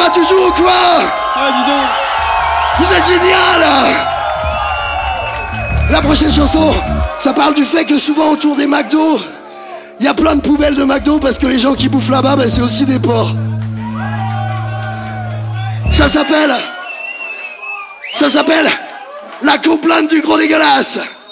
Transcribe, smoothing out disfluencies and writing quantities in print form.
pas toujours ou quoi? Ah, dis donc. Vous êtes génial. La prochaine chanson, ça parle du fait que souvent autour des McDo, il y a plein de poubelles de McDo parce que les gens qui bouffent là-bas, ben, c'est aussi des porcs. Ça s'appelle La complainte du gros dégueulasse.